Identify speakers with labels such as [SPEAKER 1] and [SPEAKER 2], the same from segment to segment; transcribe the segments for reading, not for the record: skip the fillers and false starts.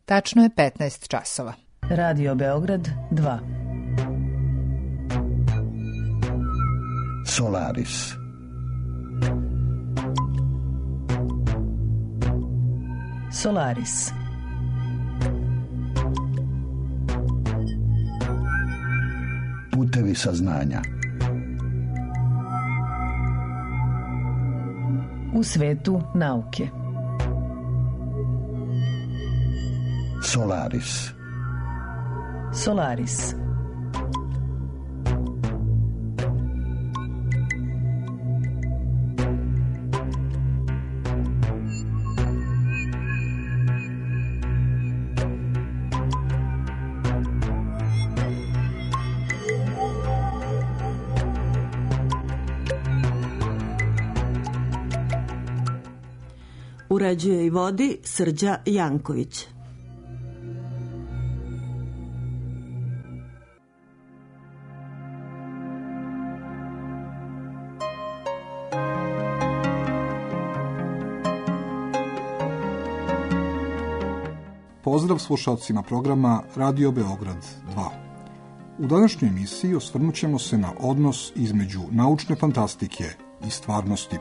[SPEAKER 1] Tačno je 15 časova.
[SPEAKER 2] Radio Beograd 2.
[SPEAKER 3] Solaris.
[SPEAKER 2] Solaris.
[SPEAKER 3] Putevi saznanja.
[SPEAKER 2] U svetu nauke.
[SPEAKER 3] Solaris.
[SPEAKER 2] Solaris.
[SPEAKER 4] Uređuje i vodi Srđa Janković.
[SPEAKER 5] Pozdrav slušalcima programa Radio Beograd 2. U današnjoj emisiji osvrnut ćemo se na odnos između naučne fantastike i stvarnosti.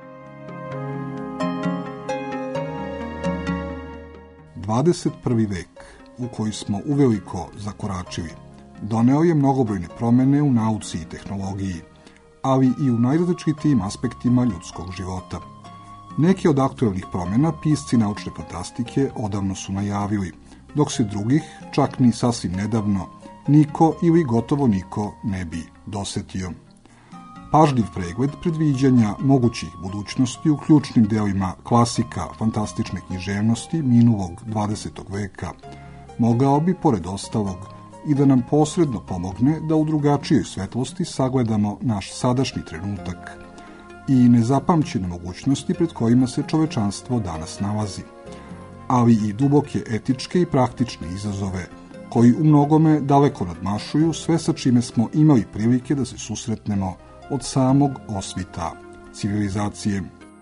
[SPEAKER 5] 21. vek, u koji smo uveliko zakoračili, doneo je mnogobrojne promene u nauci i tehnologiji, ali i u najrazličitijim aspektima ljudskog života. Neke od aktuelnih promjena pisci naučne fantastike odavno su najavili, dok se drugih, čak ni sasvim nedavno, niko ili gotovo niko ne bi dosetio. Pažljiv pregled predviđanja mogućih budućnosti u ključnim delima klasika fantastične književnosti minulog 20. veka mogao bi, pored ostalog, i da nam posredno pomogne da u drugačijoj svetlosti sagledamo naš sadašnji trenutak i nezapamćene mogućnosti pred kojima se čovečanstvo danas nalazi, ali i duboke etičke i praktične izazove koji u mnogome daleko nadmašuju sve sa čime smo imali prilike da se susretnemo od samog osvita civilizacije.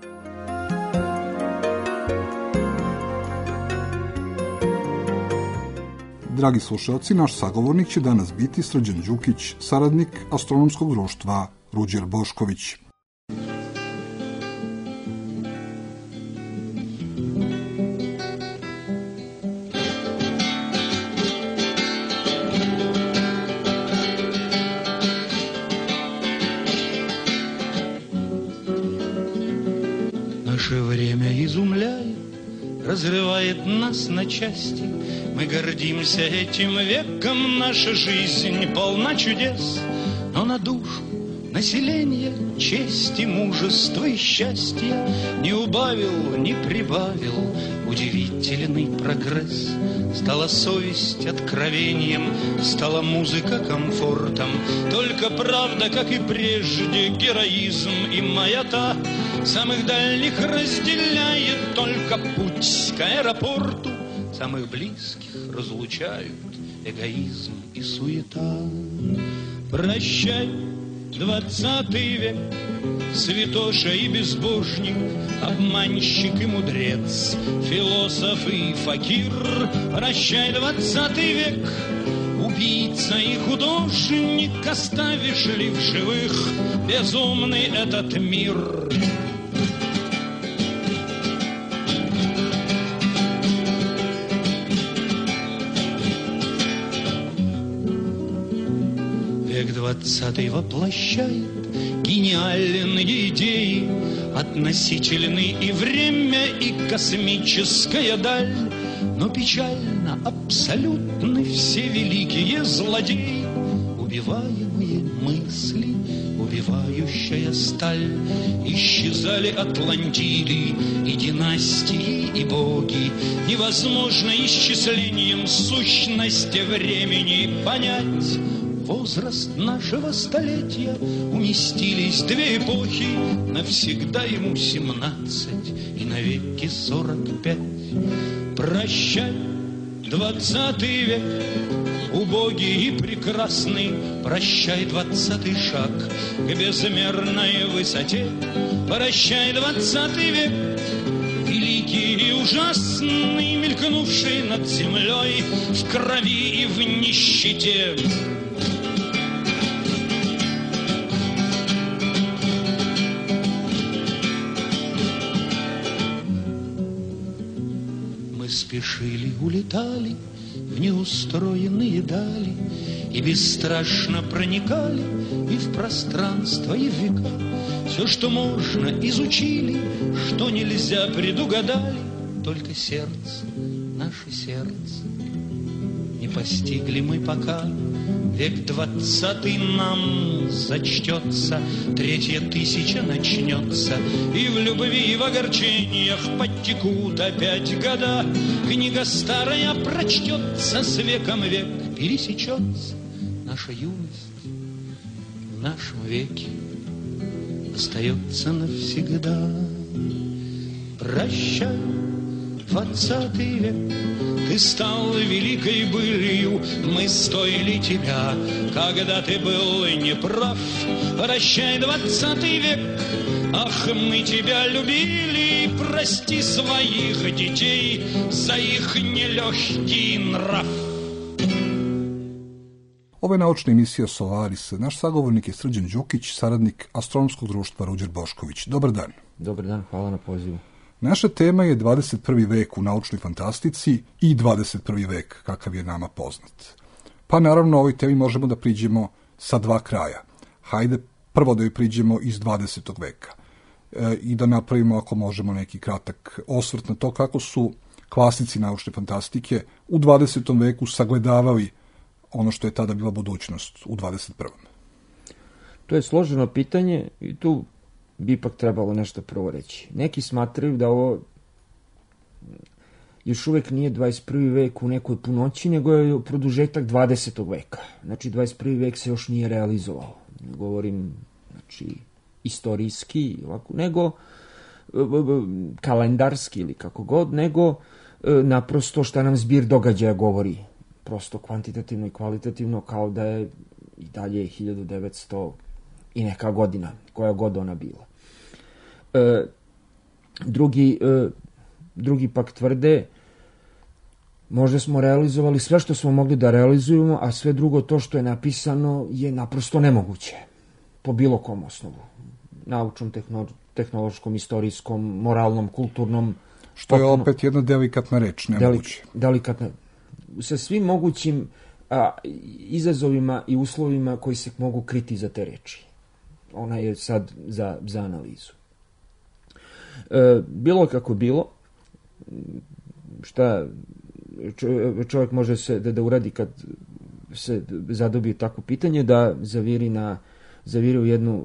[SPEAKER 5] Dragi slušalci, naš sagovornik će danas biti Srđan Đukić, saradnik Astronomskog društva Ruđer Bošković.
[SPEAKER 6] Разрывает нас на части, мы гордимся этим веком, наша жизнь полна чудес, но на душу население чести, мужества и счастья не убавил, не прибавил удивительный прогресс. Стала совесть откровением, стала музыка комфортом, только правда, как и прежде, героизм и маята самых дальних разделяет только путь к аэропорту, самых близких разлучают эгоизм и суета. Прощай, 20 век, святоша и безбожник, обманщик и мудрец, философ и факир. Прощай, 20 век, убийца и художник, оставишь ли в живых безумный этот мир? Век 20 воплощает гениальные идеи, относительны и время, и космическая даль. Но печально абсолютны все великие злодеи, убиваемые мысли, убивающая сталь. Исчезали Атлантиды и династии, и боги. Невозможно исчислением сущности времени понять. Возраст нашего столетия уместились две эпохи, навсегда ему 17 и навеки 45. Прощай, 20 век, убогий и прекрасный, прощай, 20-й шаг к безмерной высоте. Прощай, 20 век, великий великий и ужасный, мелькнувший над землей в крови и в нищете. Мы спешили, улетали в неустроенные дали и бесстрашно проникали и в пространство, и в века. Все, что можно, изучили, что нельзя, предугадали. Только сердце, наше сердце, не постигли мы пока. Век 20 нам зачтется, 3 1000 начнется, и в любви и в огорчениях подтекут опять года. Книга старая прочтется, с веком век пересечется. Наша юность в нашем веке остается навсегда. Прощай, 20 век, ты стал великой былью, мы стоили тебя, когда ты был неправ. Прощай, 20 век, ах, мы тебя любили, прости своих детей за их нелегкий нрав.
[SPEAKER 5] Ove naučne emisije Solaris, naš sagovornik je Srđan Đokić, saradnik Astronomskog društva Ruđer Bošković. Dobar dan.
[SPEAKER 7] Dobar dan, hvala na pozivu.
[SPEAKER 5] Naša tema je 21. vek u naučnoj fantastici i 21. vek kakav je nama poznat. Pa naravno ovoj temi možemo da priđemo sa dva kraja. Hajde prvo da joj priđemo iz 20. veka i da napravimo, ako možemo, neki kratak osvrt na to kako su klasici naučne fantastike u 20. veku sagledavali ono što je tada bila budućnost u 21.
[SPEAKER 7] To je složeno pitanje i tu bi ipak trebalo nešto prvo reći. Neki smatraju da ovo još uvek nije 21. vek u nekoj punoći, nego je produžetak 20. veka. Znači, 21. vek se još nije realizovao. Ne govorim, znači, istorijski, ovako, nego kalendarski ili kako god, nego naprosto šta nam zbir događaja govori. Prosto kvantitativno i kvalitativno, kao da je i dalje 1900 i neka godina, koja god ona bila. Drugi pak tvrde, možda smo realizovali sve što smo mogli da realizujemo, a sve drugo to što je napisano je naprosto nemoguće. Po bilo kom osnovu. Naučnom, tehnološkom, istorijskom, moralnom, kulturnom.
[SPEAKER 5] Što je opet jedna delikatna reč, nemoguće.
[SPEAKER 7] Delikatna. Sa svim mogućim izazovima i uslovima koji se mogu kriti za te reči. Ona je sad za analizu. Bilo kako bilo, šta čovjek može da uradi kad se zadobije takvo pitanje, da zaviri u jednu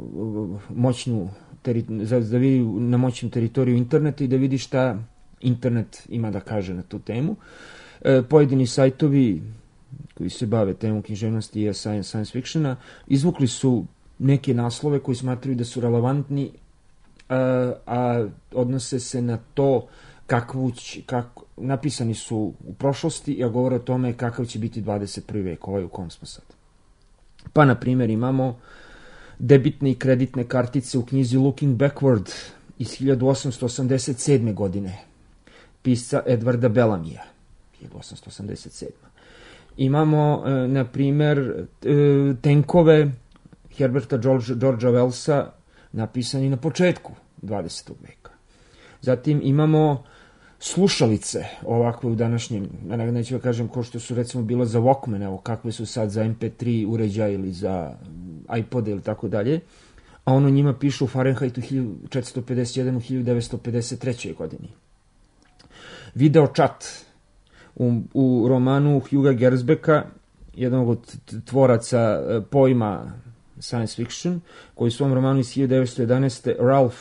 [SPEAKER 7] na moćnu teritoriju interneta i da vidi šta internet ima da kaže na tu temu. Pojedini sajtovi koji se bave temom književnosti i science fictiona izvukli su neke naslove koji smatraju da su relevantni, a odnose se na to napisani su u prošlosti, a govore o tome kakav će biti 21. vek, ovaj u kom smo sad. Pa, na primjer, imamo debitne i kreditne kartice u knjizi Looking Backward iz 1887. godine, pisca Edwarda Bellamija, 1887. Imamo, na primjer, tenkove Herberta Georgea Wellsa, napisani na početku 20. veka. Zatim imamo slušalice, ovakve u današnjem, neću da kažem ko što su recimo bilo za Walkman, evo kakve su sad za MP3 uređaj ili za iPod ili tako dalje, a ono njima piše u Fahrenheitu 1451 u 1953. godini. Video chat u romanu Hugha Gernsbacka, jednog od tvoraca pojma science fiction, koji u svom romanu iz 1911. Ralph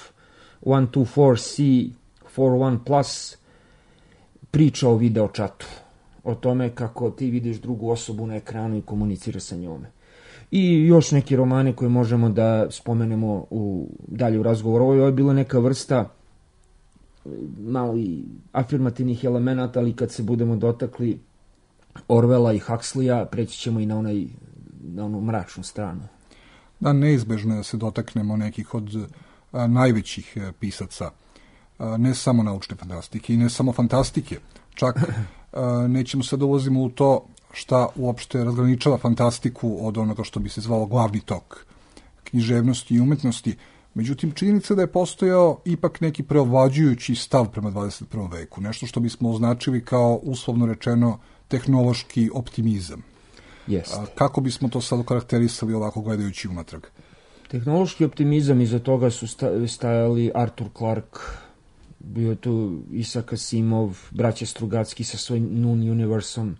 [SPEAKER 7] 124C41 priča o video chatu, o tome kako ti vidiš drugu osobu na ekranu i komuniciraš sa njome. I još neki romane koje možemo da spomenemo dalje u razgovoru. Ovo je bila neka vrsta malo i afirmativnih elemenata, ali kad se budemo dotakli Orwella i Huxleya, preći ćemo i na onu mračnu stranu.
[SPEAKER 5] Da, neizbežno je da se dotaknemo nekih od najvećih pisaca ne samo naučne fantastike i ne samo fantastike. Čak nećemo sad ulazimo u to šta uopšte razgraničava fantastiku od onoga što bi se zvalo glavni tok književnosti i umetnosti. Međutim, činjenica da je postojao ipak neki preovlađujući stav prema 21. veku, nešto što bismo označili kao, uslovno rečeno, tehnološki optimizam.
[SPEAKER 7] Jeste.
[SPEAKER 5] Kako bismo to sad karakterisali ovako gledajući unatrag?
[SPEAKER 7] Tehnološki optimizam, iza toga su stajali Arthur Clarke, bio tu Isaac Asimov, braća Strugatski sa svojim Noon Universom.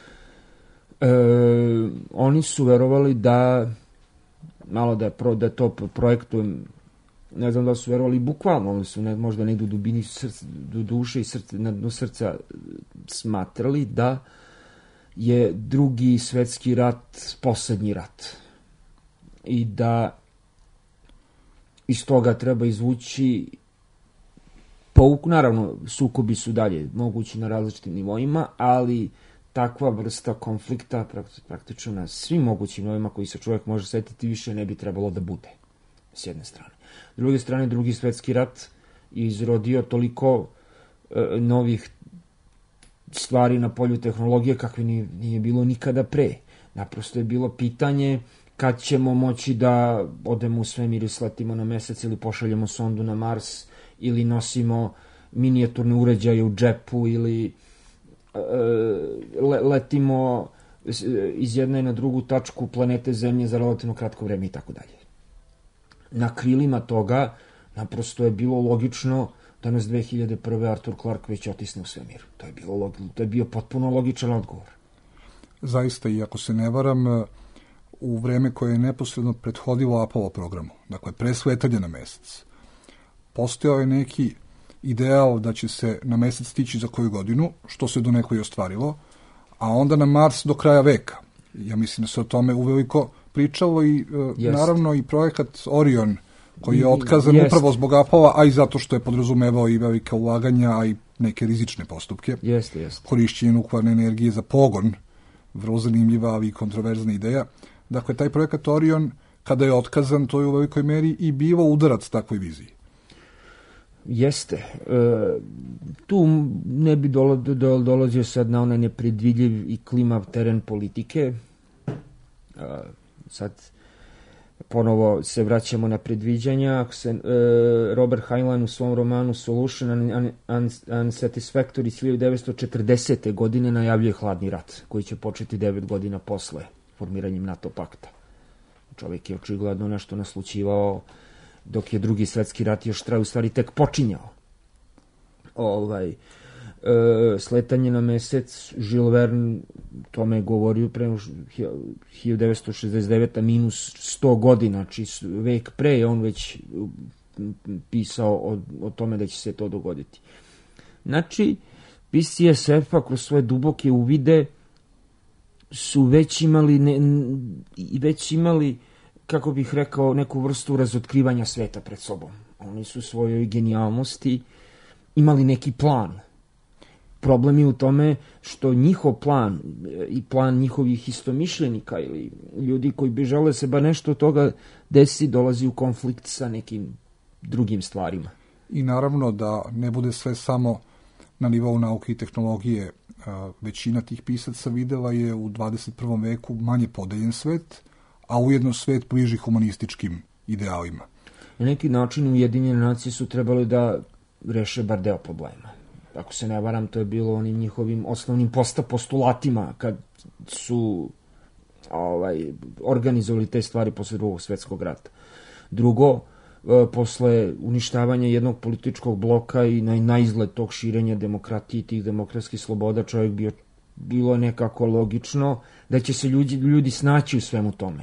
[SPEAKER 7] Oni su verovali da da to projektujem, ne znam da su verovali bukvalno, oni su možda negdje u dubini do duše i na dnu srca smatrali da je Drugi svetski rat poslednji rat i da iz toga treba izvući pouku. Naravno, sukobi su dalje mogući na različitim nivoima, ali takva vrsta konflikta praktično na svim mogućim nivoima koji se čovjek može setiti više ne bi trebalo da bude, s jedne strane. S druge strane, Drugi svetski rat je izrodio toliko novih stvari na polju tehnologije kakve nije bilo nikada pre. Naprosto je bilo pitanje kad ćemo moći da odemo u svemir i sletimo na mesec ili pošaljemo sondu na Mars ili nosimo minijaturne uređaje u džepu ili letimo iz jedne na drugu tačku planete Zemlje za relativno kratko vreme i tako dalje. Na krilima toga naprosto je bilo logično da nas 2001. Arthur Clarke već otisne u svemir. To je bio potpuno logičan odgovor.
[SPEAKER 5] Zaista, i ako se ne varam, u vreme koje je neposredno prethodilo Apollo programu, dakle pre sletanja na mesec, postojao je neki ideal da će se na mesec stići za koju godinu, što se donekle i ostvarilo, a onda na Mars do kraja veka. Ja mislim da se o tome uveliko pričalo i naravno i projekat Orion, koji je otkazan upravo zbog Apollo, a i zato što je podrazumevao i velika ulaganja, a i neke rizične postupke. Korišćenje nuklearne energije za pogon, vrlo zanimljiva, ali i kontroverzna ideja. Dakle, taj projekat Orion, kada je otkazan, to je u velikoj meri i bilo udarac takvoj viziji.
[SPEAKER 7] Jeste. Tu ne bi dolazio sad na onaj nepredvidljiv i klimav teren politike. Sad ponovo se vraćamo na predviđanja. Robert Heinlein u svom romanu Solution Unsatisfactory iz 1940. godine najavljuje hladni rat, koji će početi 9 godina posle formiranjem NATO pakta. Čovjek je očigledno nešto naslućivao dok je Drugi svetski rat još u stvari tek počinjao. Sletanje na mesec, Jules Verne tome je govorio pre 1969, minus 100 godina, znači vek pre je on već pisao o tome da će se to dogoditi. Znači, pisci SF-a kroz svoje duboke uvide su već imali, kako bih rekao, neku vrstu razotkrivanja sveta pred sobom. Oni su svojoj genijalnosti imali neki plan. Problem je u tome što njihov plan i plan njihovih istomišljenika ili ljudi koji bi žele se bar nešto od toga desi, dolazi u konflikt sa nekim drugim stvarima.
[SPEAKER 5] I naravno da ne bude sve samo na nivou nauke i tehnologije. Većina tih pisaca videla je u 21. veku manje podeljen svet, a ujedno svet bliži humanističkim idealima.
[SPEAKER 7] Na neki način Ujedinjene nacije su trebali da reše bar deo problema. Ako se ne varam, to je bilo onim njihovim osnovnim postulatima kad su organizovali te stvari posle Drugog svetskog rata. Drugo, posle uništavanja jednog političkog bloka i na izgled tog širenja demokratije i tih demokratskih sloboda, bilo je nekako logično da će se ljudi snaći u svemu tome.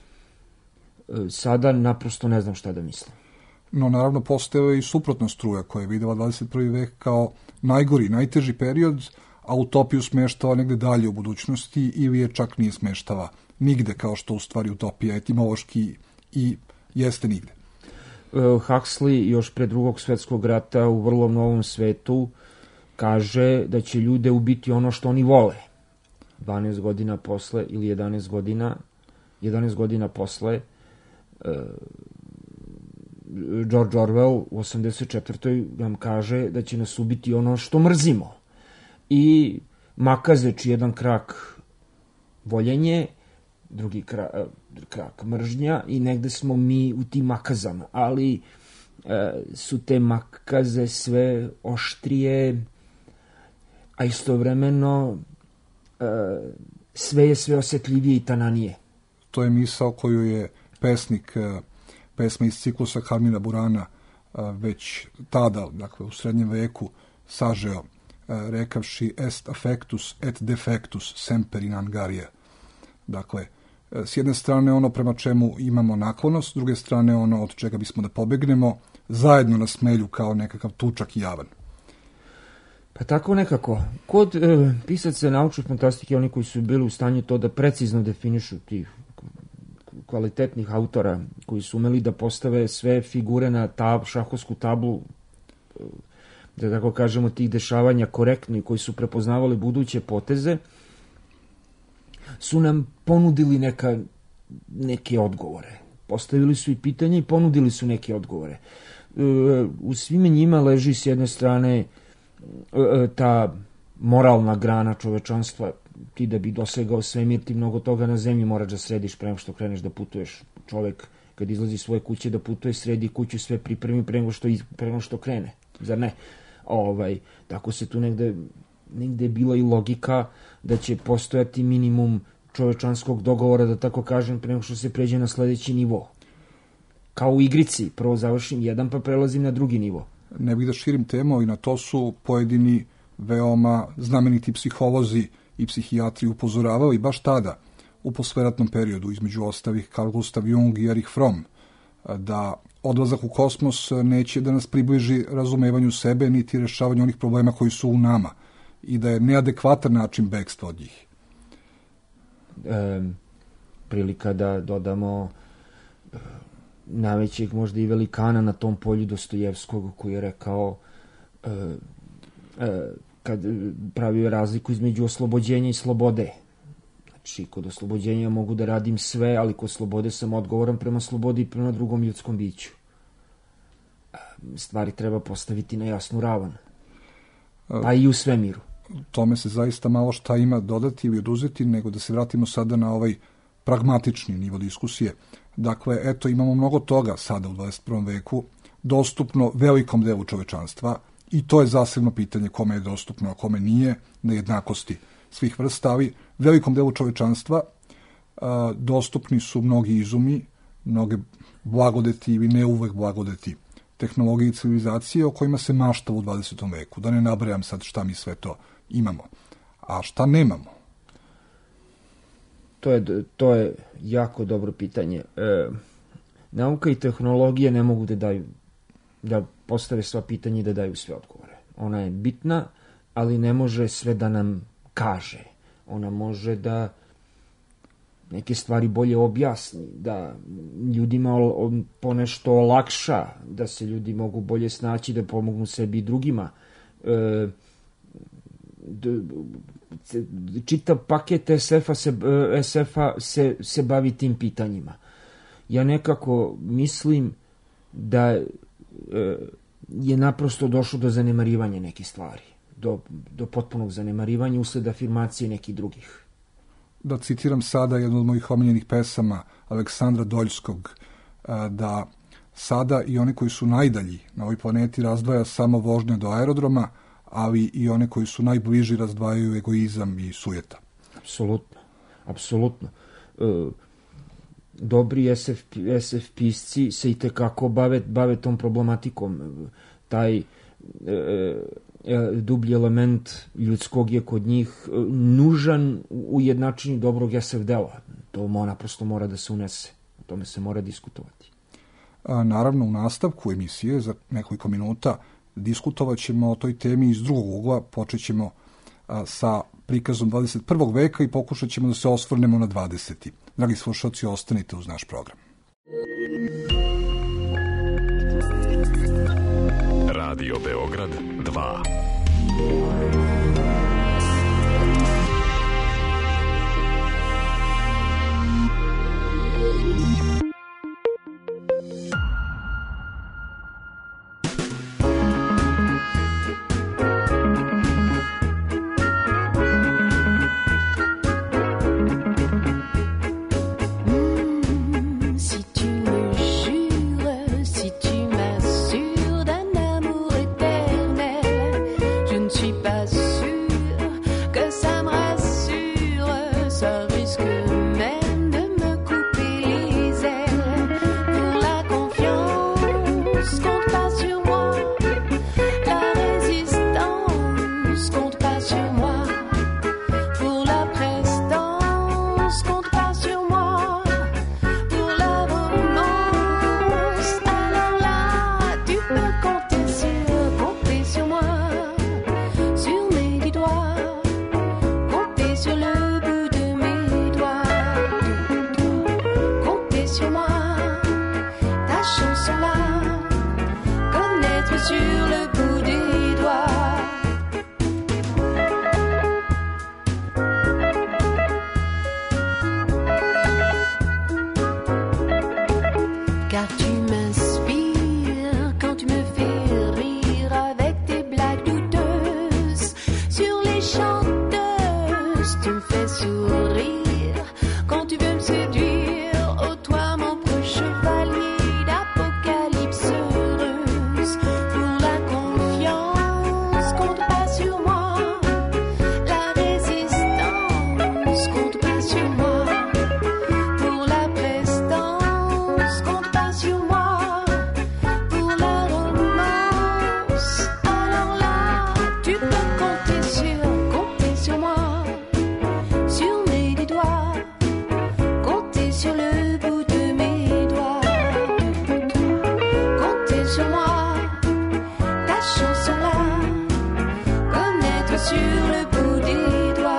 [SPEAKER 7] Sada naprosto ne znam šta da mislim.
[SPEAKER 5] No, naravno, postoje i suprotna struja koja je videla 21. vek kao najgori, najteži period, a utopiju smeštava negde dalje u budućnosti ili je čak nije smeštava nigde, kao što u stvari utopija etimološki i jeste nigde.
[SPEAKER 7] Huxley još pre Drugog svetskog rata u Vrlo novom svetu kaže da će ljude ubiti ono što oni vole. 12 godina posle ili 11 godina posle George Orwell u 84. nam kaže da će nas ubiti ono što mrzimo. I makazeći jedan krak voljenje, drugi krak mržnja i negde smo mi u tim makazama, ali su te makaze sve oštrije, a istovremeno sve je sve osjetljivije i tananije.
[SPEAKER 5] To je misao koju je pesnik pesma iz ciklusa Karmina Burana već tada, dakle u srednjem veku, sažeo rekavši est affectus et defectus semper in angaria. Dakle, s jedne strane ono prema čemu imamo naklonost, s druge strane ono od čega bismo da pobegnemo, zajedno na smelju kao nekakav tučak i javan.
[SPEAKER 7] Pa tako nekako. Kod pisaca naučne fantastike, oni koji su bili u stanju to da precizno definišu, tih kvalitetnih autora koji su umeli da postave sve figure na šahovsku tablu, da tako kažemo, tih dešavanja korektno i koji su prepoznavali buduće poteze, su nam ponudili neke odgovore. Postavili su i pitanje i ponudili su neke odgovore. U svime njima leži s jedne strane ta moralna grana čovečanstva. Ti da bi dosegao svemir, ti mnogo toga na zemlji moraš da središ pre nego što kreneš da putuješ. Čovek kad izlazi iz svoje kuće da putuje, sredi kuću, sve pripremi pre nego što krene. Zar ne? Tako se tu negde je bila i logika da će postojati minimum čovečanskog dogovora, da tako kažem, pre nego što se pređe na sledeći nivo. Kao u igrici, prvo završim jedan pa prelazim na drugi nivo.
[SPEAKER 5] Ne bih da širim temu, i na to su pojedini veoma znameniti psiholozi i psihijatri upozoravali baš tada, u posleratnom periodu, između ostalih Carl Gustav Jung i Erich Fromm, da odlazak u kosmos neće da nas približi razumevanju sebe, niti rešavanju onih problema koji su u nama, i da je neadekvatan način bekstva od njih.
[SPEAKER 7] Prilika da dodamo najvećeg možda i velikana na tom polju Dostojevskog, koji je rekao kad pravio razliku između oslobođenja i slobode. Znači, kod oslobođenja mogu da radim sve, ali kod slobode sam odgovoran prema slobodi i prema drugom ljudskom biću. Stvari treba postaviti na jasnu ravan. Pa i u svemiru.
[SPEAKER 5] Tome se zaista malo šta ima dodati ili oduzeti, nego da se vratimo sada na ovaj pragmatični nivo diskusije. Dakle, eto, imamo mnogo toga sada u 21. veku, dostupno velikom delu čovečanstva, i to je zasebno pitanje kome je dostupno, a kome nije, na jednakosti svih vrsta, ali velikom delu čovečanstva dostupni su mnogi izumi, mnoge blagodeti ili ne uvek blagodeti tehnologije i civilizacije o kojima se mašta u 20. veku. Da ne nabrajam sad šta mi sve to imamo. A šta nemamo?
[SPEAKER 7] To je jako dobro pitanje. Nauka i tehnologija ne mogu da postave sva pitanja i da daju sve odgovore. Ona je bitna, ali ne može sve da nam kaže. Ona može da neke stvari bolje objasni, da ljudima ponešto olakša, da se ljudi mogu bolje snaći, da pomognu sebi i drugima. Čitav paket SF-a se bavi tim pitanjima. Ja nekako mislim da je naprosto došlo do zanemarivanja nekih stvari, do potpunog zanemarivanja usled afirmacije nekih drugih.
[SPEAKER 5] Da citiram sada jednu od mojih omiljenih pesama Aleksandra Doljskog, da sada i one koji su najdalji na ovoj planeti razdvaja samo vožnja do aerodroma, ali i one koji su najbliži razdvajaju egoizam i sujeta. Apsolutno.
[SPEAKER 7] Dobri SF pisci se i tekako bave tom problematikom. Taj dublji element ljudskog je kod njih nužan u jednačini dobrog SF dela. To naprosto mora da se unese. O tome se mora diskutovati.
[SPEAKER 5] Naravno, u nastavku emisije za nekoliko minuta diskutovat ćemo o toj temi iz drugog ugla. Počet ćemo sa prikazom 21. veka i pokušat ćemo da se osvrnemo na 20. Dragi slušalci, ostanite uz naš program.
[SPEAKER 8] Radio Beograd 2.
[SPEAKER 9] douce, tu me fais sourire quand tu veux me séduire. Oh toi mon proche chevalier d'apocalypse heureuse, pour la confiance compte pas sur moi, la résistance compte pas sur moi, pour la prestance compte pas sur moi, pour la romance alors là tu peux compter sur moi, sur mes dix doigts, compter sur le bout de mes doigts, compter sur moi, ta chanson là, connaître sur le bout des doigts.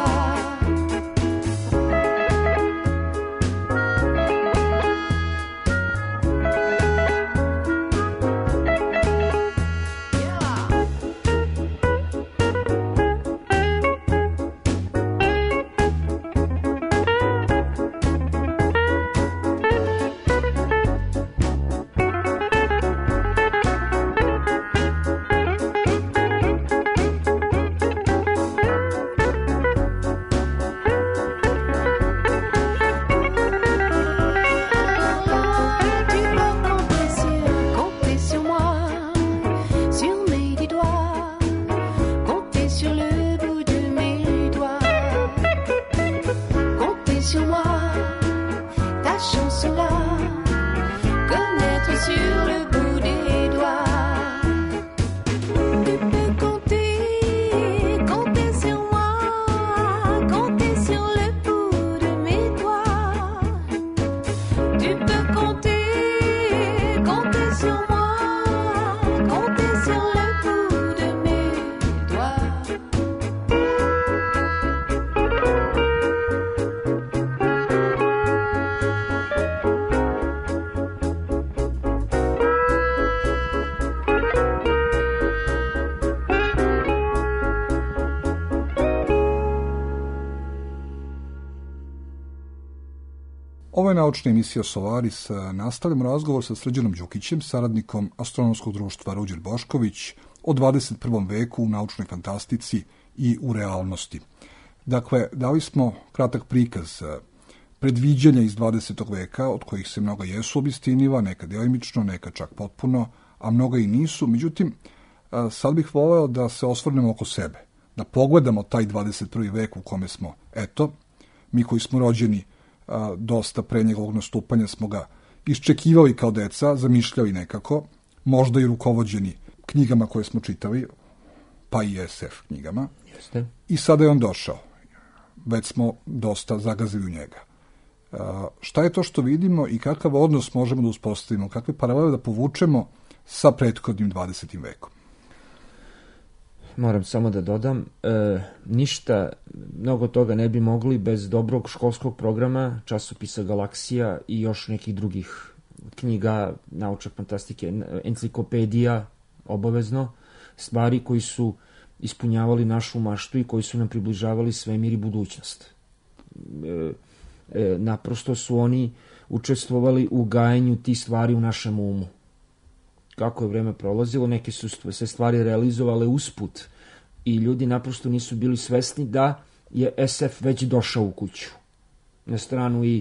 [SPEAKER 9] Tu peux compter sur moi, sur mes dix doigts, compter sur le bout de mes doigts, compter sur moi, ta chanson là, connaître sur le bout des doigts. Tu peux compter sur moi, compter sur le bout de mes doigts. Tu peux compter sur moi, compter sur le bout de mes doigts.
[SPEAKER 5] Ovo je naučna emisija Solaris. Nastavljamo razgovor sa Srđanom Đukićem, saradnikom Astronomskog društva Ruđer Bošković, o 21. veku u naučnoj fantastici i u realnosti. Dakle, dali smo kratak prikaz predviđanja iz 20. veka, od kojih se mnoga jesu obistiniva, neka delimično, neka čak potpuno, a mnoga i nisu. Međutim, sad bih voleo da se osvrnemo oko sebe, da pogledamo taj 21. vek u kome smo, eto, mi koji smo rođeni dosta pre njegovog nastupanja smo ga iščekivali kao deca, zamišljali nekako, možda i rukovođeni knjigama koje smo čitali, pa i SF knjigama.
[SPEAKER 7] Jeste.
[SPEAKER 5] I sada je on došao. Već smo dosta zagazili u njega. Šta je to što vidimo i kakav odnos možemo da uspostavimo, kakve paralele da povučemo sa prethodnim 20. vekom?
[SPEAKER 7] Moram samo da dodam, ništa, mnogo toga ne bi mogli bez dobrog školskog programa, časopisa Galaksija i još nekih drugih knjiga, naučne fantastike, enciklopedija, obavezno, stvari koji su ispunjavali našu maštu i koji su nam približavali svemir i budućnost. Naprosto su oni učestvovali u gajenju tih stvari u našem umu. Kako je vreme prolazilo, neke su se stvari realizovale usput i ljudi naprosto nisu bili svesni da je SF već došao u kuću. Na stranu i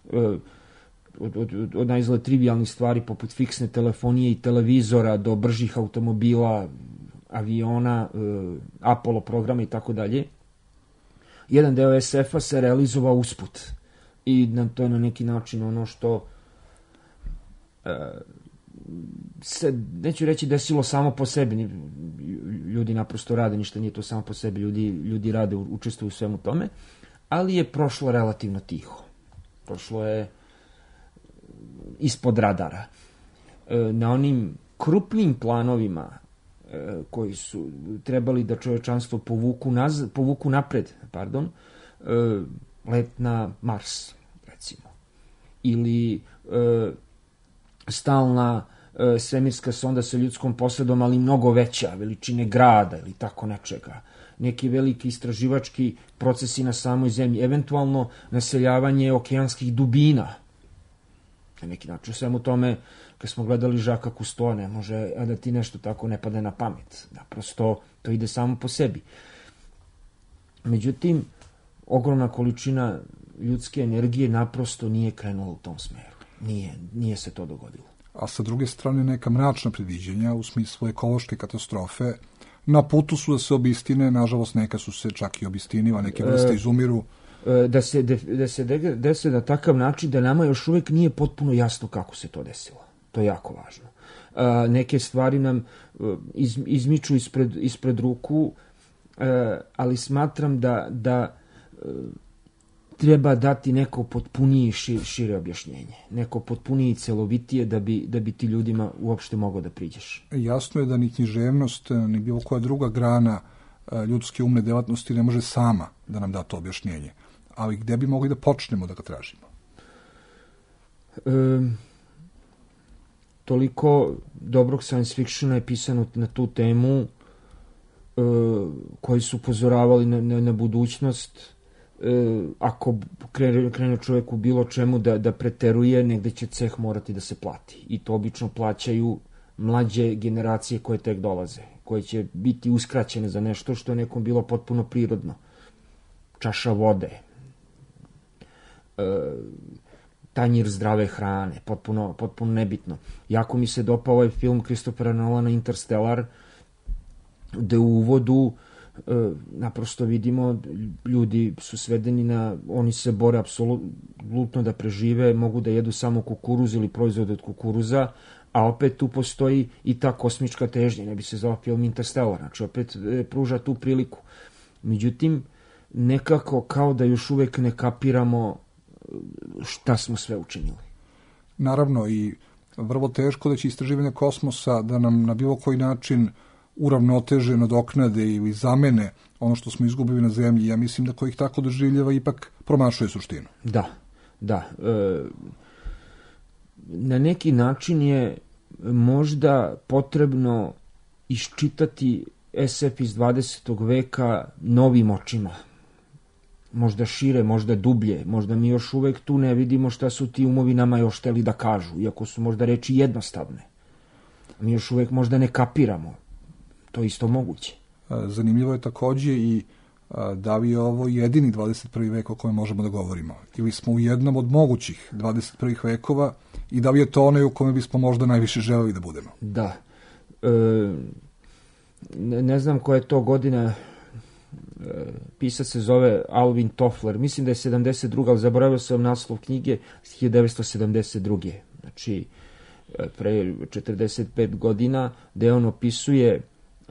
[SPEAKER 7] od najizgled trivijalnih stvari poput fiksne telefonije i televizora do bržih automobila, aviona, Apollo programa i tako dalje. Jedan deo SF-a se realizovao usput i to je na neki način ono što se, neću reći desilo samo po sebi, ljudi naprosto rade, ništa nije to samo po sebi, ljudi rade, učestvuju u svemu tome, ali je prošlo relativno tiho. Prošlo je ispod radara. Na onim krupnim planovima koji su trebali da čovečanstvo povuku napred, let na Mars, recimo, ili stalna svemirska sonda sa ljudskom posadom, ali mnogo veća, veličine grada ili tako nečega. Neki veliki istraživački procesi na samoj zemlji, eventualno naseljavanje okeanskih dubina. Na neki način, svemu tome, kad smo gledali Žaka Kustoa, ne može da ti nešto tako ne pade na pamet. Naprosto, to ide samo po sebi. Međutim, ogromna količina ljudske energije naprosto nije krenula u tom smeru. Nije se to dogodilo.
[SPEAKER 5] A sa druge strane neka mračna predviđenja u smislu ekološke katastrofe na putu su da se obistine, nažalost neka su se čak i obistinila, neke vrste izumiru.
[SPEAKER 7] Da se desi na takav način da nama još uvek nije potpuno jasno kako se to desilo. To je jako važno. Neke stvari nam izmiču ispred ruku, ali smatram da treba dati neko potpunije šire objašnjenje. Neko potpunije i celovitije da bi ti ljudima uopšte mogao da priđeš.
[SPEAKER 5] Jasno je da ni književnost, ni bilo koja druga grana ljudske umne delatnosti ne može sama da nam da to objašnjenje. Ali gde bi mogli da počnemo da ga tražimo?
[SPEAKER 7] Toliko dobrog science fictiona je pisano na tu temu, koji su upozoravali na budućnost. Ako krene čovjek u bilo čemu da preteruje, negde će ceh morati da se plati. I to obično plaćaju mlađe generacije koje tek dolaze, koje će biti uskraćene za nešto što je nekom bilo potpuno prirodno. Čaša vode, tanjir zdrave hrane, potpuno nebitno. Jako mi se dopao ovaj film Christophera Nolana Interstellar, gde u uvodu naprosto vidimo, ljudi su svedeni oni se bore apsolutno da prežive, mogu da jedu samo kukuruz ili proizvode od kukuruza, a opet tu postoji i ta kosmička težnja, ne bi se zvao film Interstellar, znači opet pruža tu priliku. Međutim, nekako kao da još uvek ne kapiramo šta smo sve učinili.
[SPEAKER 5] Naravno, i vrlo teško da će istraživanje kosmosa da nam na bilo koji način uravnoteže, nadoknade ili zamene ono što smo izgubili na zemlji. Ja mislim da ko ih tako doživljava ipak promašuje suštinu.
[SPEAKER 7] Da. Na neki način je možda potrebno iščitati SF iz 20. veka novim očima. Možda šire, možda dublje, možda mi još uvek tu ne vidimo šta su ti umovi nama još hteli da kažu, iako su možda reči jednostavne. Mi još uvek možda ne kapiramo. To je isto moguće.
[SPEAKER 5] Zanimljivo je takođe i da li je ovo jedini 21. vek o kojem možemo da govorimo. Ili smo u jednom od mogućih 21. vekova i da li je to onaj u kome bismo možda najviše želeli da budemo.
[SPEAKER 7] Da. Ne znam koja je to godina, pisac se zove Alvin Toffler, mislim da je 72. ali zaboravio sam naslov knjige, 1972. Znači, pre 45 godina, gde on opisuje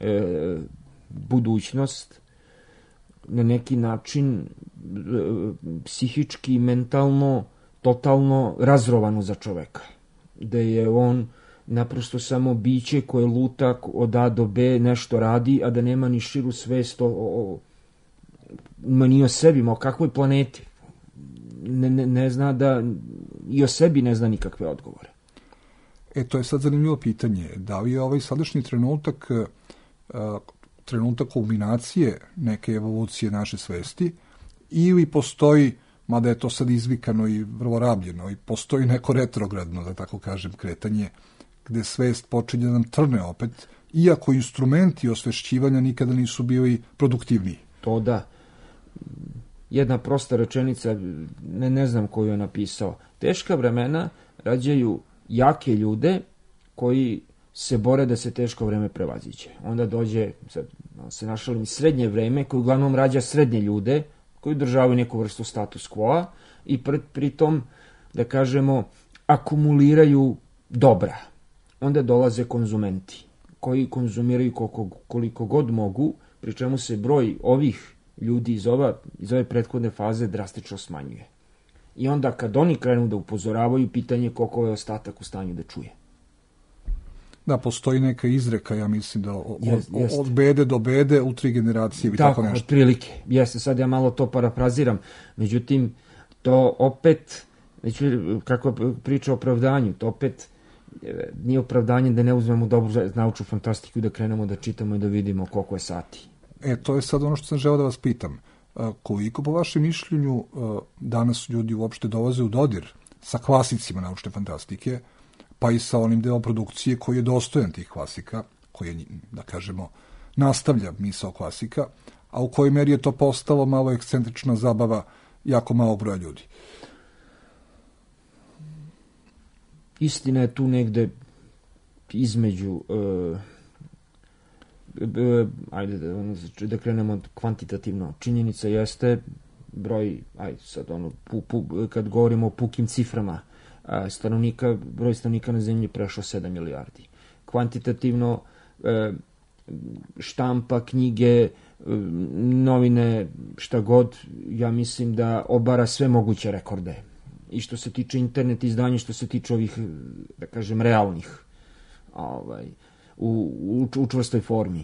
[SPEAKER 7] budućnost na neki način psihički i mentalno totalno razrovanu za čoveka. Da je on naprosto samo biće koje luta od A do B, nešto radi, a da nema ni širu svest ni o sebi, o kakvoj planeti. Ne zna da i o sebi ne zna nikakve odgovore.
[SPEAKER 5] To je sad zanimljivo pitanje. Da li je ovaj sadašnji trenutak kulminacije neke evolucije naše svesti ili postoji, mada je to sad izvikano i vrlo rabljeno, i postoji neko retrogradno, da tako kažem, kretanje gde svest počinje da nam trne opet, iako instrumenti osvešćivanja nikada nisu bili produktivniji.
[SPEAKER 7] To da. Jedna prosta rečenica, ne znam koju je napisao. Teška vremena rađaju jake ljude koji se bore da se teško vreme prevaziđe. Onda dođe, se našalim, srednje vreme koje uglavnom rađa srednje ljude koji državaju neku vrstu status quo i pritom, da kažemo, akumuliraju dobra. Onda dolaze konzumenti koji konzumiraju koliko god mogu, pri čemu se broj ovih ljudi iz ove prethodne faze drastično smanjuje. I onda kad oni krenu da upozoravaju, pitanje koliko je ostatak u stanju da čuje.
[SPEAKER 5] Da, postoji neka izreka, ja mislim da od bede do bede u 3 generacije. Tako nešto.
[SPEAKER 7] Otprilike. Jeste, sad ja malo to parafraziram. Međutim, to opet, kako priča o opravdanju, to opet nije opravdanje da ne uzmemo dobru naučnu fantastiku i da krenemo da čitamo i da vidimo koliko je sati.
[SPEAKER 5] To je sad ono što sam želeo da vas pitam. Koliko po vašem mišljenju danas ljudi uopšte dolaze u dodir sa klasicima naučne fantastike, pa i sa onim delom produkcije koji je dostojan tih klasika, koji je, da kažemo, nastavlja misao klasika, a u kojoj meri je to postalo malo ekscentrična zabava jako malo broja ljudi.
[SPEAKER 7] Istina je tu negde između ajde da krenemo kvantitativno. Činjenica jeste broj, kad govorimo o pukim ciframa broj stanovnika na zemlji prešao 7 milijardi. Kvantitativno štampa, knjige, novine, šta god, ja mislim da obara sve moguće rekorde. I što se tiče internet izdanja, što se tiče ovih, da kažem, realnih, u čvrstoj formi.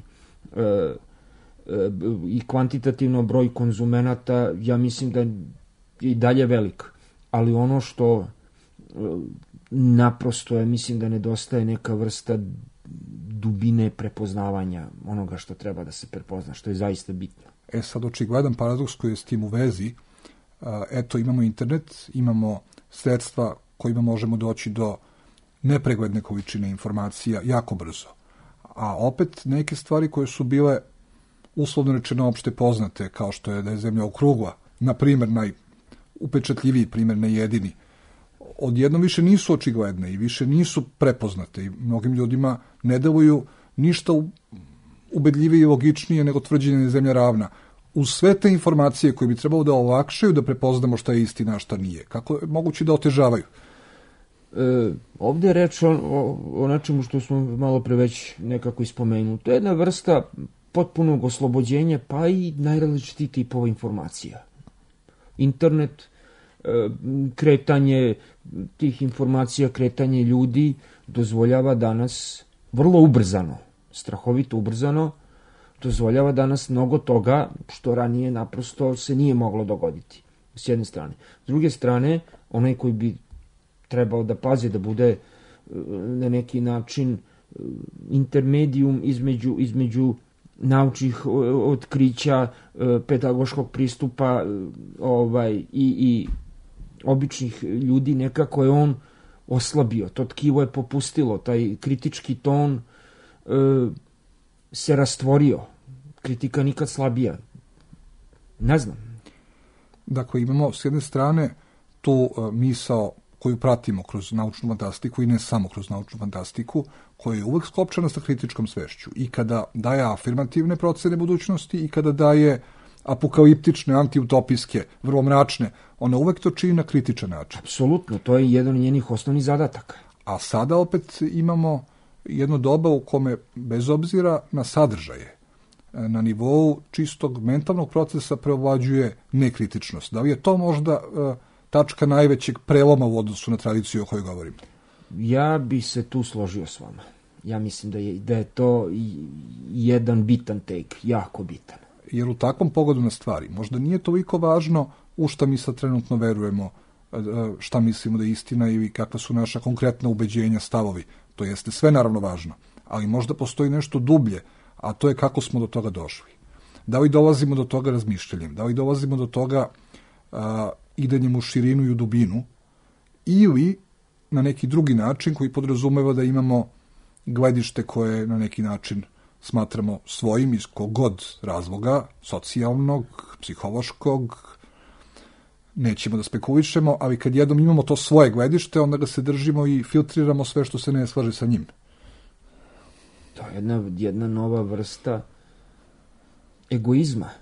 [SPEAKER 7] I kvantitativno broj konzumenata, ja mislim da je i dalje velik. Ali ono što naprosto je, mislim da nedostaje neka vrsta dubine prepoznavanja onoga što treba da se prepozna, što je zaista bitno.
[SPEAKER 5] Sad očigledan paradoks koji je s tim u vezi, eto imamo internet, imamo sredstva kojima možemo doći do nepregledne količine informacija jako brzo. A opet neke stvari koje su bile uslovno rečeno opšte poznate, kao što je da je zemlja okrugla, na primjer najupečatljiviji primjer, ne jedini, odjednom više nisu očigledne i više nisu prepoznate i mnogim ljudima ne deluju ništa ubedljivije i logičnije nego tvrđenje da je zemlja ravna. Uz sve te informacije koje bi trebalo da olakšaju da prepoznamo šta je istina, a šta nije. Kako je moguće da otežavaju?
[SPEAKER 7] Ovdje je reč o nečemu što smo malo pre već nekako ispomenuli. To je jedna vrsta potpunog oslobođenja, pa i najrazličitih tipova informacija. Internet, kretanje tih informacija, kretanje ljudi dozvoljava danas vrlo ubrzano, strahovito ubrzano, dozvoljava danas mnogo toga što ranije naprosto se nije moglo dogoditi, s jedne strane. S druge strane, onaj koji bi trebao da pazi da bude na neki način intermedijum između naučnih otkrića, pedagoškog pristupa i običnih ljudi, nekako je on oslabio. To tkivo je popustilo, taj kritički ton se rastvorio. Kritika nikad slabija. Ne znam.
[SPEAKER 5] Dakle, imamo s jedne strane tu misao koju pratimo kroz naučnu fantastiku i ne samo kroz naučnu fantastiku, koja je uvek skopčana sa kritičkom svešću. I kada daje afirmativne procene budućnosti i kada daje apokaliptične, antiutopijske, vrlo mračne, ona uvek to čini na kritičan način.
[SPEAKER 7] Apsolutno, to je jedan od njenih osnovnih zadataka.
[SPEAKER 5] A sada opet imamo jedno doba u kome, bez obzira na sadržaje, na nivou čistog mentalnog procesa preovlađuje nekritičnost. Da li je to možda tačka najvećeg preloma u odnosu na tradiciju o kojoj govorim?
[SPEAKER 7] Ja bi se tu složio s vama. Ja mislim da je to jedan bitan take, jako bitan.
[SPEAKER 5] Jer u takvom pogledu na stvari možda nije toliko važno u šta mi sad trenutno verujemo, šta mislimo da je istina ili kakva su naša konkretna ubeđenja, stavovi. To jeste sve naravno važno, ali možda postoji nešto dublje, a to je kako smo do toga došli. Da li dolazimo do toga razmišljanjem, da li dolazimo do toga idenjem u širinu i u dubinu, ili na neki drugi način koji podrazumeva da imamo gledište koje na neki način smatramo svojim iz kogod razloga, socijalnog, psihološkog, nećemo da spekulišemo, ali kad jednom imamo to svoje gledište, onda ga se držimo i filtriramo sve što se ne slaže sa njim.
[SPEAKER 7] To je jedna nova vrsta egoizma.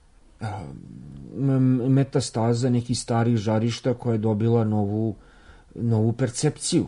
[SPEAKER 7] Metastaza nekih starih žarišta koja je dobila novu percepciju.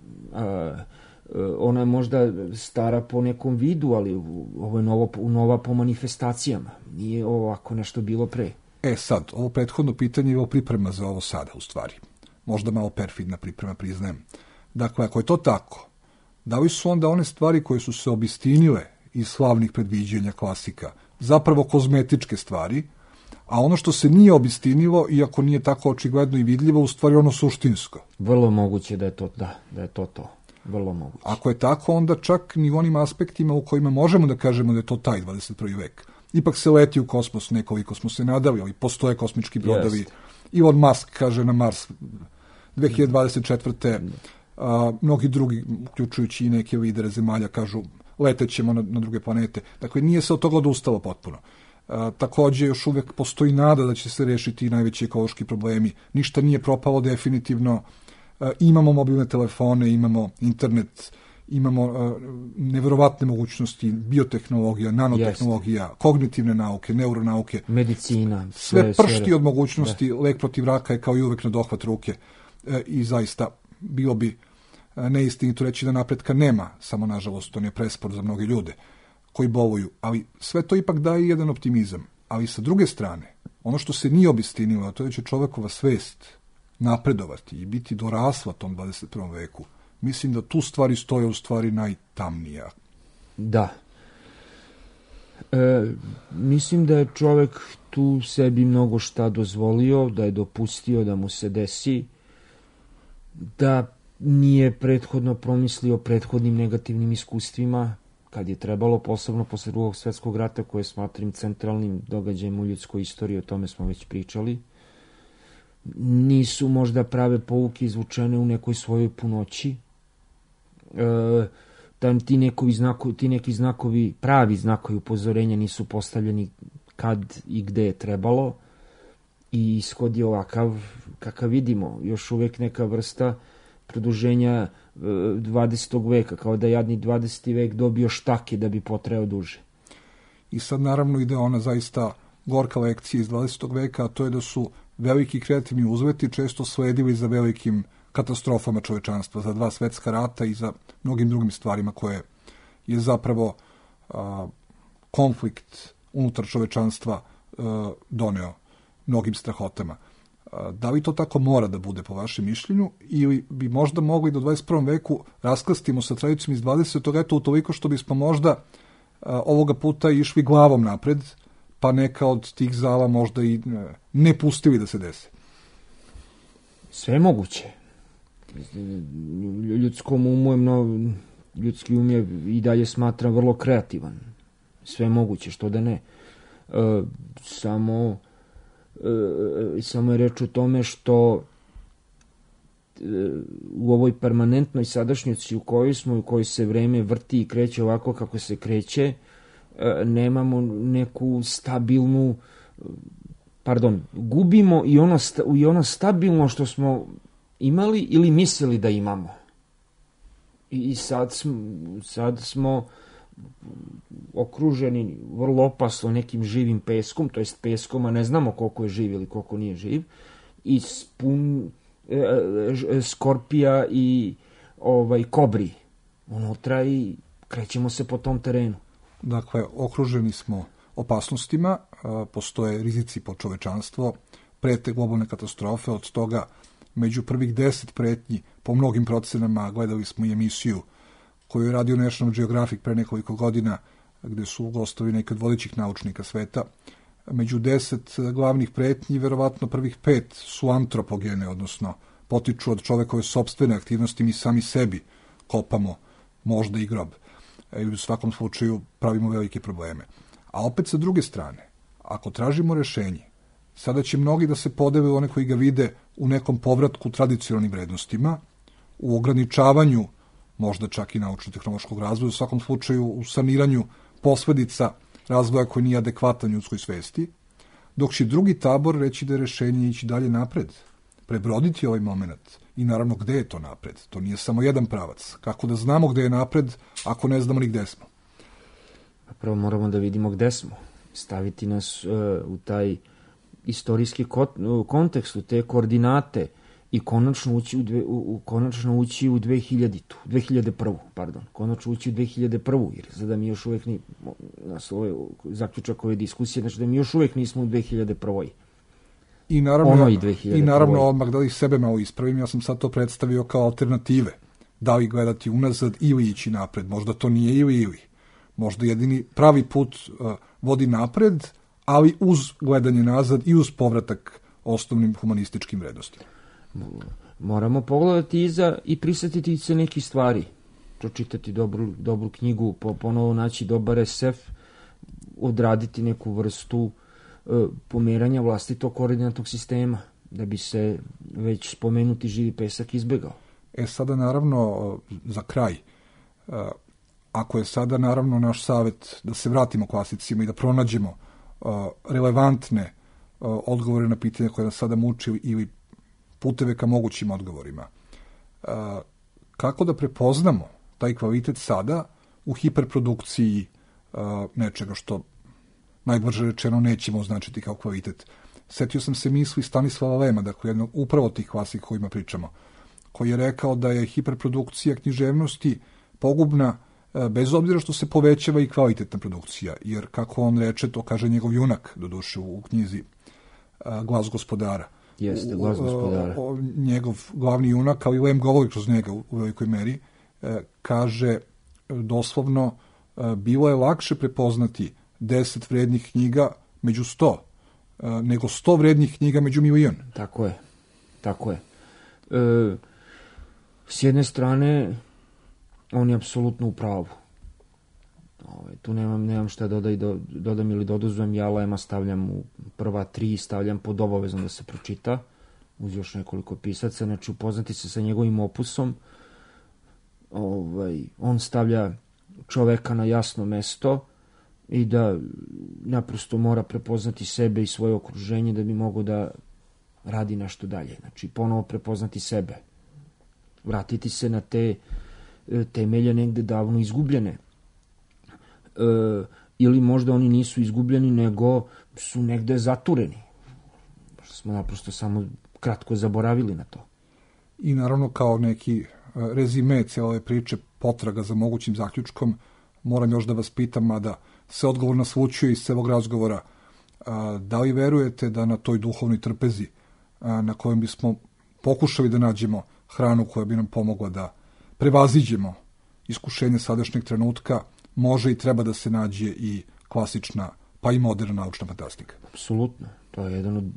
[SPEAKER 7] Ona je možda stara po nekom vidu, ali ovo je nova po manifestacijama. Nije ovako nešto bilo pre.
[SPEAKER 5] Sad, ovo prethodno pitanje je ovo priprema za ovo sada, u stvari. Možda malo perfidna priprema, priznajem. Dakle, ako je to tako, da li su onda one stvari koje su se obistinile iz slavnih predviđenja klasika zapravo kozmetičke stvari, a ono što se nije obistinilo, iako nije tako očigledno i vidljivo, u stvari ono suštinsko?
[SPEAKER 7] Vrlo moguće da je to to. Vrlo moguće.
[SPEAKER 5] Ako je tako, onda čak ni u onim aspektima u kojima možemo da kažemo da je to taj 21. vek. Ipak se leti u kosmos, nekoliko smo se nadali, ali postoje kosmički brodovi.
[SPEAKER 7] Jest.
[SPEAKER 5] Elon Musk kaže na Mars 2024. Mnogi drugi, uključujući i neke lidere zemalja, kažu letećemo na druge planete. Dakle, nije se od toga odustalo potpuno. Takođe, još uvek postoji nada da će se rešiti i najveći ekološki problemi. Ništa nije propalo definitivno. Imamo mobilne telefone, imamo internet, imamo neverovatne mogućnosti, biotehnologija, nanotehnologija, kognitivne nauke, neuronauke.
[SPEAKER 7] Medicina.
[SPEAKER 5] Sve pršti od mogućnosti, lek protiv raka je kao i uvek na dohvat ruke. I zaista, bilo bi neistinito reći da napretka nema, samo nažalost to nije prespor za mnoge ljude koji boluju, ali sve to ipak daje jedan optimizam. Ali sa druge strane, ono što se nije obistinilo, to je da će čovekova svest napredovati i biti dorasla tom 21. veku. Mislim da tu stvari stoje u stvari najtamnija.
[SPEAKER 7] Da. Mislim da je čovek tu sebi mnogo šta dozvolio, da je dopustio da mu se desi, da nije prethodno promislio o prethodnim negativnim iskustvima, kad je trebalo, posebno posle Drugog svjetskog rata, koje smatram centralnim događajem u ljudskoj istoriji, o tome smo već pričali. Nisu možda prave pouke izvučene u nekoj svojoj punoći. Ti neki znakovi, pravi znakovi upozorenja nisu postavljeni kad i gde je trebalo i ishod je ovakav kakav vidimo. Još uvek neka vrsta produženja 20. veka, kao da jadni 20. vek dobio štake da bi potrajao duže.
[SPEAKER 5] I sad naravno ide ona zaista gorka lekcija iz 20. veka, a to je da su veliki kreativni uzleti često sledili za velikim katastrofama čovečanstva, za 2 svetska rata i za mnogim drugim stvarima koje je zapravo konflikt unutar čovečanstva doneo mnogim strahotama. Da li to tako mora da bude po vašem mišljenju ili bi možda mogli do 21. veku raskrstimo sa tradicijom iz 20. eto utoliko što bismo možda ovoga puta išli glavom napred, pa neka od tih zala možda i ne pustili da se dese?
[SPEAKER 7] Sve je moguće. Ljudskom umu je ljudski um je i dalje smatram vrlo kreativan. Sve je moguće, što da ne. Samo je reč o tome što u ovoj permanentnoj sadašnjosti u kojoj smo, u kojoj se vreme vrti i kreće ovako kako se kreće, nemamo neku stabilnu, gubimo i ono stabilno što smo imali ili mislili da imamo. I sad smo okruženi vrlo opasno nekim živim peskom, to jest peskom, a ne znamo koliko je živ ili koliko nije živ, i spun skorpija i kobri unutra i krećemo se po tom terenu.
[SPEAKER 5] Dakle, okruženi smo opasnostima, postoje rizici po čovečanstvo, prete globalne katastrofe, od toga među prvih 10 pretnji, po mnogim procenama, gledali smo i emisiju koju je radio National Geographic pre nekoliko godina, gde su gostovi neki od vodećih naučnika sveta. Među 10 glavnih pretnji, verovatno prvih 5 su antropogene, odnosno potiču od čovekove sopstvene aktivnosti, mi sami sebi kopamo možda i grob. I u svakom slučaju pravimo velike probleme. A opet sa druge strane, ako tražimo rešenje, sada će mnogi da se podeve one koji ga vide u nekom povratku tradicionalnim vrednostima, u ograničavanju možda čak i naučno-tehnološkog razvoja, u svakom slučaju u saniranju posledica razvoja koji nije adekvatan ljudskoj svesti, dok će drugi tabor reći da je rešenje ići dalje napred, prebroditi ovaj moment. I naravno, gde je to napred? To nije samo jedan pravac. Kako da znamo gde je napred, ako ne znamo ni gde smo?
[SPEAKER 7] Prvo moramo da vidimo gde smo. Staviti nas u taj istorijski kontekst, u te koordinate i konačno ući u 2001. Konačno ući u 2001. Jer sada mi još uvek zaključak ove diskusije, znači da mi još uvek nismo u 2001.
[SPEAKER 5] I naravno odmah da li sebe malo ispravim, ja sam sad to predstavio kao alternative. Da li gledati unazad ili ići napred. Možda to nije ili. Možda jedini pravi put vodi napred, ali uz gledanje nazad i uz povratak osnovnim humanističkim vrednostima.
[SPEAKER 7] Moramo pogledati iza i prisetiti se nekih stvari. Pročitati dobru knjigu, ponovo naći dobar SF, odraditi neku vrstu pomeranja vlastitog koordinatnog sistema, da bi se već spomenuti živi pesak izbegao.
[SPEAKER 5] Sada naravno, za kraj, ako je sada naravno naš savjet da se vratimo klasicima i da pronađemo relevantne odgovore na pitanja koje nas sada muči ili puteve ka mogućim odgovorima. Kako da prepoznamo taj kvalitet sada u hiperprodukciji nečega što najbrže rečeno nećemo označiti kao kvalitet. Setio sam se misli Stanislava Lema, dakle jednog upravo tih klasika o kojima pričamo, koji je rekao da je hiperprodukcija književnosti pogubna bez obzira što se povećava i kvalitetna produkcija, jer kako on reče, to kaže njegov junak, doduše u knjizi Glas gospodara.
[SPEAKER 7] Jeste, Glas gospodara.
[SPEAKER 5] Njegov glavni junak, ali Lem govori kroz njega u velikoj meri, kaže doslovno, bilo je lakše prepoznati 10 vrednih knjiga među 100, nego 100 vrednih knjiga među milion.
[SPEAKER 7] Tako je. S jedne strane, on je apsolutno u pravu. Tu nemam šta dodam ili dodazujem. Ja Lema stavljam u prva 3, stavljam pod obavezom da se pročita, uz još nekoliko pisaca, znači upoznati se sa njegovim opusom. On stavlja čoveka na jasno mesto i da naprosto mora prepoznati sebe i svoje okruženje da bi mogao da radi nešto dalje. Znači, ponovo prepoznati sebe. Vratiti se na te temelje negde davno izgubljene. Ili možda oni nisu izgubljeni, nego su negde zatureni. Smo naprosto samo kratko zaboravili na to.
[SPEAKER 5] I naravno kao neki rezime cijele priče, potraga za mogućim zaključkom, moram još da vas pitam, mada se odgovor naslučuje iz celog razgovora, da li verujete da na toj duhovnoj trpezi na kojom bismo pokušali da nađemo hranu koja bi nam pomogla da prevaziđemo iskušenje sadašnjeg trenutka, može i treba da se nađe i klasična, pa i moderna naučna fantastika?
[SPEAKER 7] Apsolutno. To je jedan od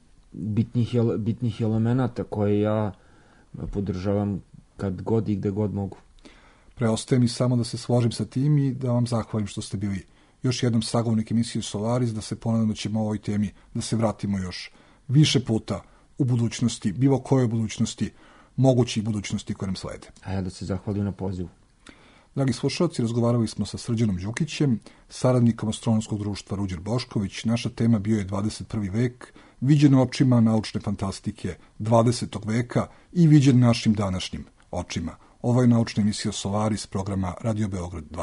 [SPEAKER 7] bitnih elemenata koje ja podržavam kad god i gde god mogu.
[SPEAKER 5] Preostaje mi samo da se složim sa tim i da vam zahvalim što ste bili još jednom sagovornik emisije Solaris, da se ponadam da ćemo o ovoj temi da se vratimo još više puta u budućnosti, bilo kojoj budućnosti, mogućih budućnosti koje nam slede.
[SPEAKER 7] A ja da se zahvalim na pozivu.
[SPEAKER 5] Dragi slušalci, razgovarali smo sa Srđanom Đukićem, saradnikom Astronomskog društva Ruđer Bošković. Naša tema bio je 21. vek, viđen očima naučne fantastike 20. veka i viđen našim današnjim očima. Ovo je naučna emisija Solaris programa Radio Beograd 2.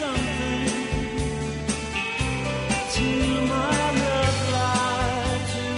[SPEAKER 9] To my love life.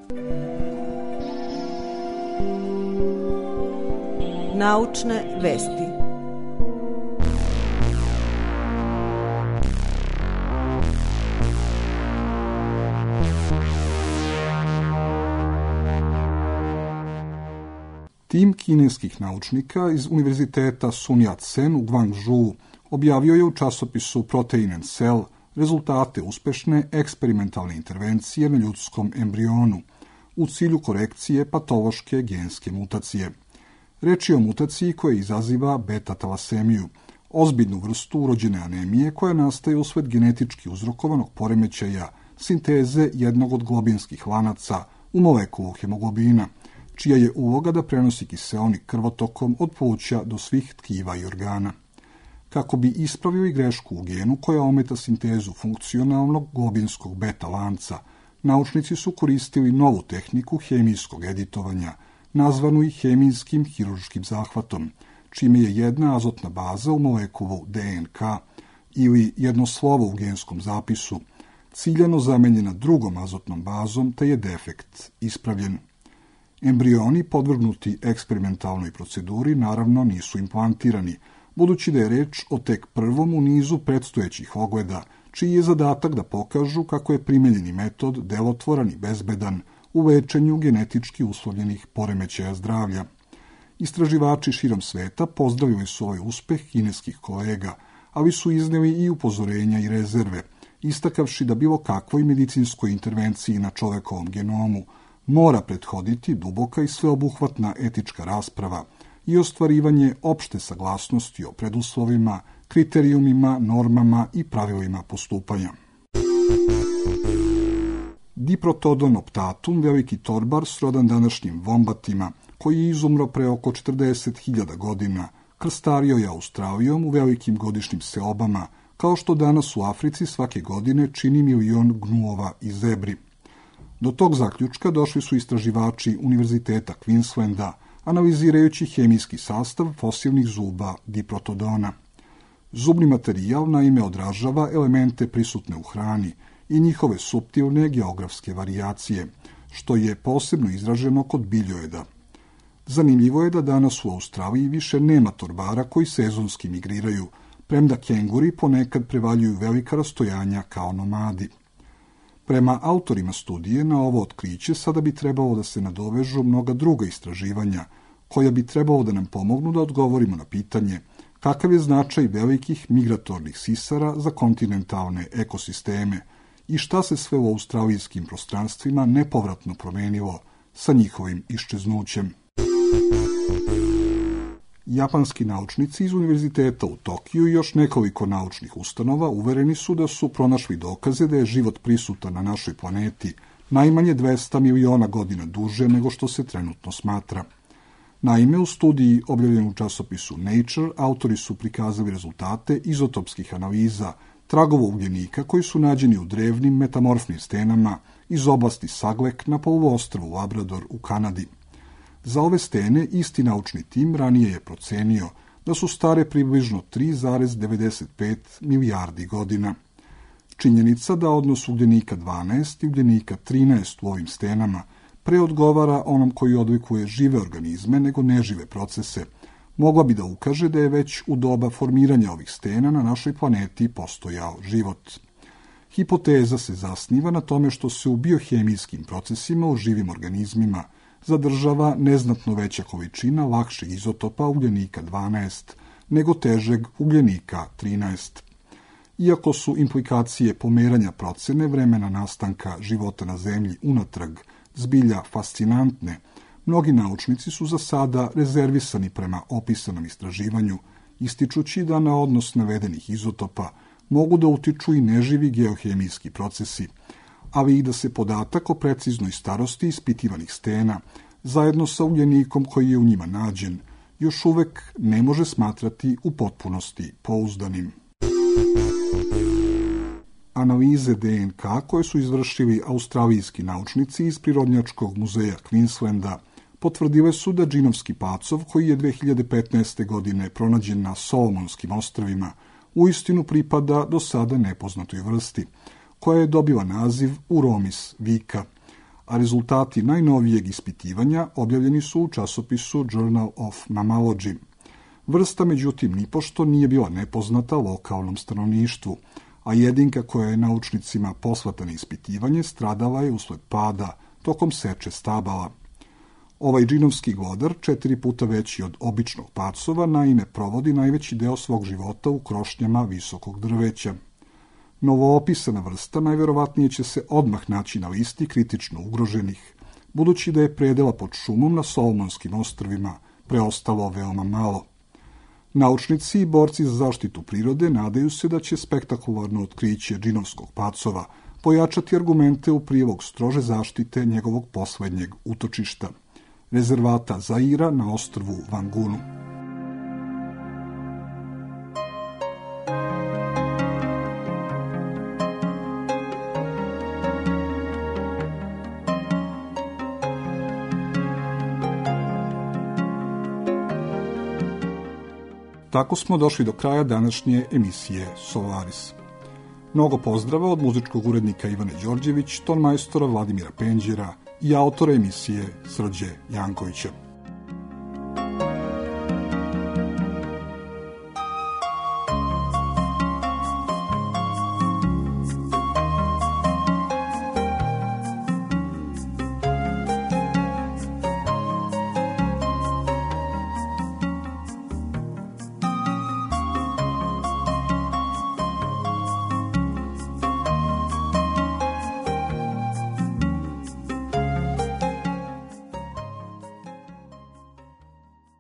[SPEAKER 4] Naučne vesti.
[SPEAKER 5] Tim kineskih naučnika iz Univerziteta Sun Yat-sen u Guangzhou objavio je u časopisu Protein and Cell rezultate uspešne eksperimentalne intervencije na ljudskom embrionu u cilju korekcije patološke genske mutacije. Reč je o mutaciji koja izaziva beta-talasemiju, ozbiljnu vrstu urođene anemije koja nastaje usled genetički uzrokovanog poremećaja sinteze jednog od globinskih lanaca u molekulu hemoglobina, čija je uloga da prenosi kiseonik krvotokom od pluća do svih tkiva i organa. Kako bi ispravio i grešku u genu koja ometa sintezu funkcionalnog globinskog beta lanca, naučnici su koristili novu tehniku hemijskog editovanja, nazvanu i hemijskim hiruškim zahvatom, čime je jedna azotna baza u molekulu DNK ili jedno slovo u genskom zapisu ciljano zamenjena drugom azotnom bazom, te je defekt ispravljen. Embrioni podvrgnuti eksperimentalnoj proceduri naravno nisu implantirani, budući da je reč o tek prvom u nizu predstojećih ogleda, čiji je zadatak da pokažu kako je primenjeni metod delotvoran i bezbedan u lečenju genetički uslovljenih poremećaja zdravlja. Istraživači širom sveta pozdravili su ovaj uspeh kineskih kolega, ali su izneli i upozorenja i rezerve, istakavši da bilo kakvoj medicinskoj intervenciji na čovekovom genomu mora prethoditi duboka i sveobuhvatna etička rasprava i ostvarivanje opšte saglasnosti o preduslovima, kriterijumima, normama i pravilima postupanja. Diprotodon optatum, veliki torbar srodan današnjim vombatima, koji je izumro pre oko 40.000 godina, krstario je Australijom u velikim godišnjim seobama, kao što danas u Africi svake godine čini 1.000.000 gnuova i zebri. Do tog zaključka došli su istraživači Univerziteta Queenslanda, analizirajući hemijski sastav fosilnih zuba diprotodona. Zubni materijal naime odražava elemente prisutne u hrani i njihove suptilne geografske varijacije, što je posebno izraženo kod biljojeda. Zanimljivo je da danas u Australiji više nema torbara koji sezonski migriraju, premda kenguri ponekad prevaljuju velika rastojanja kao nomadi. Prema autorima studije, na ovo otkriće sada bi trebalo da se nadovežu mnoga druga istraživanja, koja bi trebalo da nam pomognu da odgovorimo na pitanje kakav je značaj velikih migratornih sisara za kontinentalne ekosisteme i šta se sve u australijskim prostranstvima nepovratno promenilo sa njihovim iščeznućem. Japanski naučnici iz Univerziteta u Tokiju i još nekoliko naučnih ustanova uvereni su da su pronašli dokaze da je život prisutan na našoj planeti najmanje 200 miliona godina duže nego što se trenutno smatra. Naime, u studiji objavljenoj u časopisu Nature, autori su prikazali rezultate izotopskih analiza tragova ugljenika koji su nađeni u drevnim metamorfnim stenama iz oblasti Saglek na poluostrvu Labrador u Kanadi. Za ove stene isti naučni tim ranije je procenio da su stare približno 3,95 milijardi godina. Činjenica da odnos ugljenika 12 i ugljenika 13 u ovim stenama preodgovara onom koji odlikuje žive organizme nego nežive procese, mogla bi da ukaže da je već u doba formiranja ovih stena na našoj planeti postojao život. Hipoteza se zasniva na tome što se u biohemijskim procesima u živim organizmima zadržava neznatno veća količina lakšeg izotopa ugljenika 12 nego težeg ugljenika 13. Iako su implikacije pomeranja procene vremena nastanka života na Zemlji unatrag zbilja fascinantne, mnogi naučnici su za sada rezervisani prema opisanom istraživanju, ističući da na odnos navedenih izotopa mogu da utiču i neživi geohemijski procesi, ali i da se podatak o preciznoj starosti ispitivanih stena, zajedno sa ugljenikom koji je u njima nađen, još uvek ne može smatrati u potpunosti pouzdanim. Analize DNK koje su izvršili australijski naučnici iz Prirodnjačkog muzeja Queenslanda potvrdile su da džinovski pacov, koji je 2015. godine pronađen na Solomonskim ostrvima, uistinu pripada do sada nepoznatoj vrsti, koja je dobila naziv Uromis vika, a rezultati najnovijeg ispitivanja objavljeni su u časopisu Journal of Mammalogy. Vrsta, međutim, nipošto nije bila nepoznata lokalnom stanovništvu, a jedinka koja je naučnicima poslata na ispitivanje stradala je usled pada tokom seče stabala. Ovaj džinovski glodar, 4 puta veći od običnog pacova, naime provodi najveći deo svog života u krošnjama visokog drveća. Novoopisana vrsta najverovatnije će se odmah naći na listi kritično ugroženih, budući da je predela pod šumom na Solomonskim ostrvima preostalo veoma malo. Naučnici i borci za zaštitu prirode nadaju se da će spektakularno otkriće džinovskog pacova pojačati argumente u prilog strože zaštite njegovog poslednjeg utočišta, rezervata Zaira na ostrvu Vangunu. Tako smo došli do kraja današnje emisije Solaris. Mnogo pozdrava od muzičkog urednika Ivane Đorđević, tonmajstora Vladimira Penđera i autora emisije Srđe Jankovića.